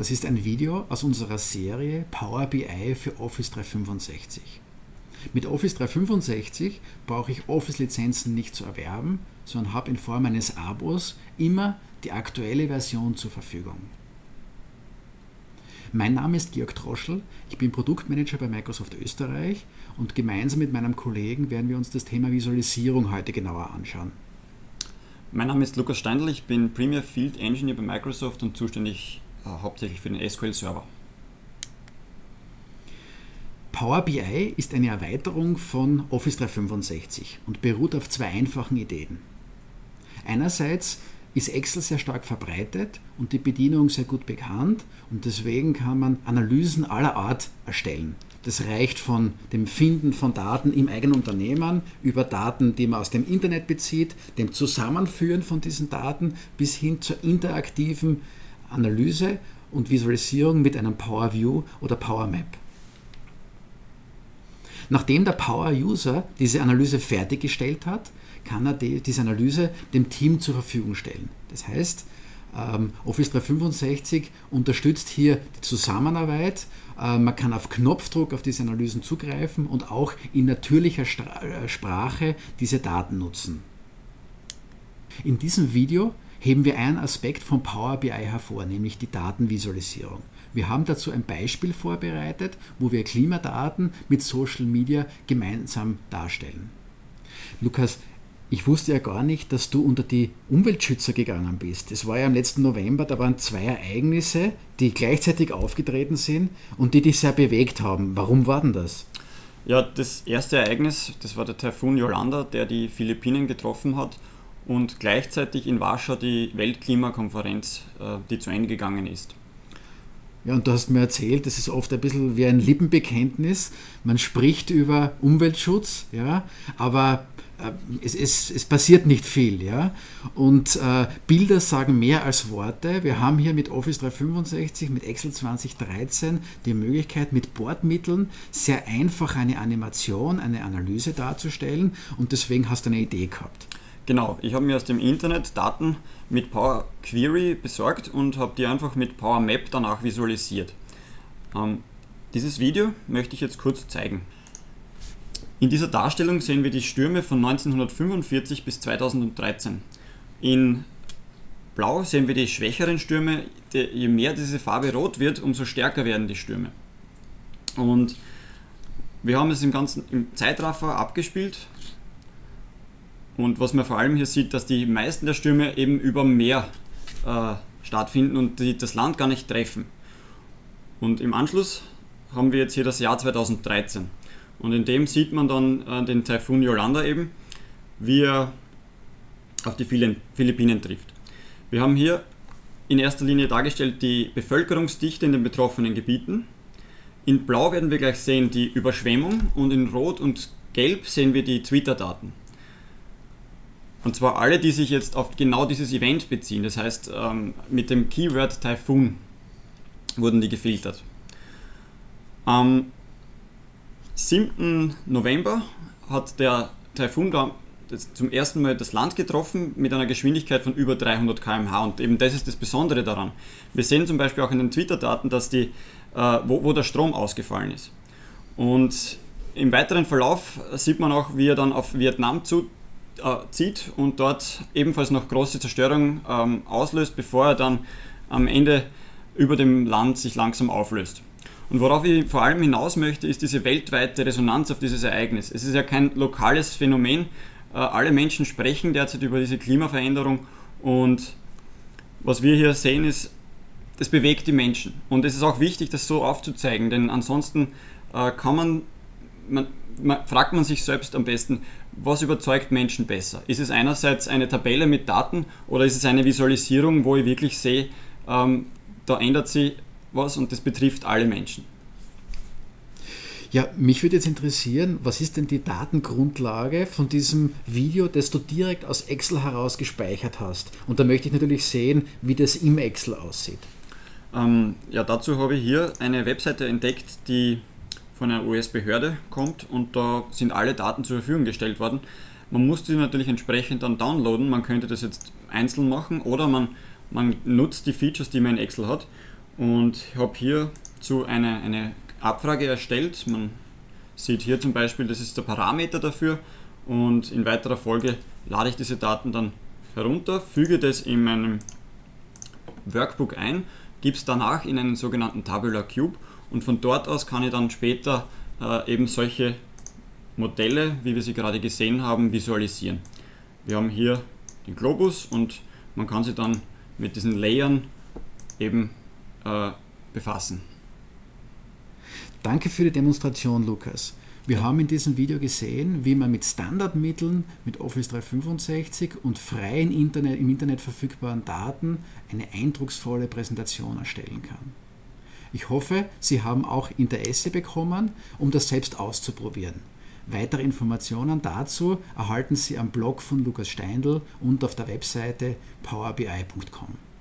Das ist ein Video aus unserer Serie Power BI für Office 365. Mit Office 365 brauche ich Office-Lizenzen nicht zu erwerben, sondern habe in Form eines Abos immer die aktuelle Version zur Verfügung. Mein Name ist Georg Troschl, ich bin Produktmanager bei Microsoft Österreich und gemeinsam mit meinem Kollegen werden wir uns das Thema Visualisierung heute genauer anschauen. Mein Name ist Lukas Steindl, ich bin Premier Field Engineer bei Microsoft und zuständig hauptsächlich für den SQL Server. Power BI ist eine Erweiterung von Office 365 und beruht auf zwei einfachen Ideen. Einerseits ist Excel sehr stark verbreitet und die Bedienung sehr gut bekannt und deswegen kann man Analysen aller Art erstellen. Das reicht von dem Finden von Daten im eigenen Unternehmen über Daten, die man aus dem Internet bezieht, dem Zusammenführen von diesen Daten bis hin zur interaktiven Analyse und Visualisierung mit einem Power View oder Power Map. Nachdem der Power-User diese Analyse fertiggestellt hat, kann er diese Analyse dem Team zur Verfügung stellen. Das heißt, Office 365 unterstützt hier die Zusammenarbeit. Man kann auf Knopfdruck auf diese Analysen zugreifen und auch in natürlicher Sprache diese Daten nutzen. In diesem Video heben wir einen Aspekt von Power BI hervor, nämlich die Datenvisualisierung. Wir haben dazu ein Beispiel vorbereitet, wo wir Klimadaten mit Social Media gemeinsam darstellen. Lukas, ich wusste ja gar nicht, dass du unter die Umweltschützer gegangen bist. Es war ja im letzten November, da waren zwei Ereignisse, die gleichzeitig aufgetreten sind und die dich sehr bewegt haben. Warum war denn das? Ja, das erste Ereignis, das war der Taifun Yolanda, der die Philippinen getroffen hat und gleichzeitig in Warschau die Weltklimakonferenz, die zu Ende gegangen ist. Ja, und du hast mir erzählt, das ist oft ein bisschen wie ein Lippenbekenntnis. Man spricht über Umweltschutz, ja, aber es passiert nicht viel. Ja? Und Bilder sagen mehr als Worte. Wir haben hier mit Office 365, mit Excel 2013 die Möglichkeit, mit Bordmitteln sehr einfach eine Animation, eine Analyse darzustellen und deswegen hast du eine Idee gehabt. Genau, ich habe mir aus dem Internet Daten mit Power Query besorgt und habe die einfach mit Power Map danach visualisiert. Dieses Video möchte ich jetzt kurz zeigen. In dieser Darstellung sehen wir die Stürme von 1945 bis 2013. In Blau sehen wir die schwächeren Stürme. Je mehr diese Farbe rot wird, umso stärker werden die Stürme. Und wir haben es im Zeitraffer abgespielt. Und was man vor allem hier sieht, dass die meisten der Stürme eben über Meer stattfinden und die das Land gar nicht treffen. Und im Anschluss haben wir jetzt hier das Jahr 2013. Und in dem sieht man dann den Taifun Yolanda eben, wie er auf die Philippinen trifft. Wir haben hier in erster Linie dargestellt die Bevölkerungsdichte in den betroffenen Gebieten. In Blau werden wir gleich sehen die Überschwemmung und in Rot und Gelb sehen wir die Twitter-Daten. Und zwar alle, die sich jetzt auf genau dieses Event beziehen. Das heißt, mit dem Keyword Taifun wurden die gefiltert. Am 7. November hat der Taifun da zum ersten Mal das Land getroffen mit einer Geschwindigkeit von über 300 km/h. Und eben das ist das Besondere daran. Wir sehen zum Beispiel auch in den Twitter-Daten, dass wo der Strom ausgefallen ist. Und im weiteren Verlauf sieht man auch, wie er dann auf Vietnam zieht und dort ebenfalls noch große Zerstörung auslöst, bevor er dann am Ende über dem Land sich langsam auflöst. Und worauf ich vor allem hinaus möchte, ist diese weltweite Resonanz auf dieses Ereignis. Es ist ja kein lokales Phänomen. Alle Menschen sprechen derzeit über diese Klimaveränderung und was wir hier sehen ist, das bewegt die Menschen. Und es ist auch wichtig, das so aufzuzeigen, denn ansonsten fragt man sich selbst am besten, was überzeugt Menschen besser? Ist es einerseits eine Tabelle mit Daten oder ist es eine Visualisierung, wo ich wirklich sehe, da ändert sich was und das betrifft alle Menschen? Ja, mich würde jetzt interessieren, was ist denn die Datengrundlage von diesem Video, das du direkt aus Excel heraus gespeichert hast? Und da möchte ich natürlich sehen, wie das im Excel aussieht. Ja, dazu habe ich hier eine Webseite entdeckt, die von einer US-Behörde kommt und da sind alle Daten zur Verfügung gestellt worden. Man muss die natürlich entsprechend dann downloaden, man könnte das jetzt einzeln machen oder man nutzt die Features, die man in Excel hat und ich habe hierzu eine Abfrage erstellt. Man sieht hier zum Beispiel, das ist der Parameter dafür, und in weiterer Folge lade ich diese Daten dann herunter, füge das in meinem Workbook ein, gebe es danach in einen sogenannten Tabular Cube, und von dort aus kann ich dann später eben solche Modelle, wie wir sie gerade gesehen haben, visualisieren. Wir haben hier den Globus und man kann sich dann mit diesen Layern eben befassen. Danke für die Demonstration, Lukas. Wir haben in diesem Video gesehen, wie man mit Standardmitteln, mit Office 365 und freien im Internet verfügbaren Daten eine eindrucksvolle Präsentation erstellen kann. Ich hoffe, Sie haben auch Interesse bekommen, um das selbst auszuprobieren. Weitere Informationen dazu erhalten Sie am Blog von Lukas Steindl und auf der Webseite powerbi.com.